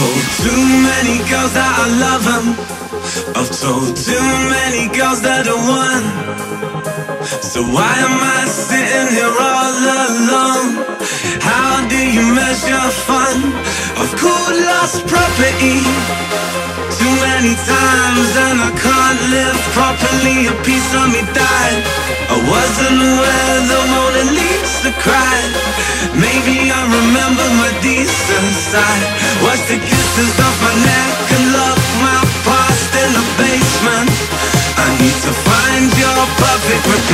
told too many girls that I love them. I've told too many girls that I won. So why am I sitting here all alone? How do you measure fun? I've called lost property too many times and I can't live properly. A piece of me died. I wasn't aware the Mona Lisa cried. Maybe I remember my decent side. Watch the kisses off my neck and lock my past in the basement. I need to find your perfect reply.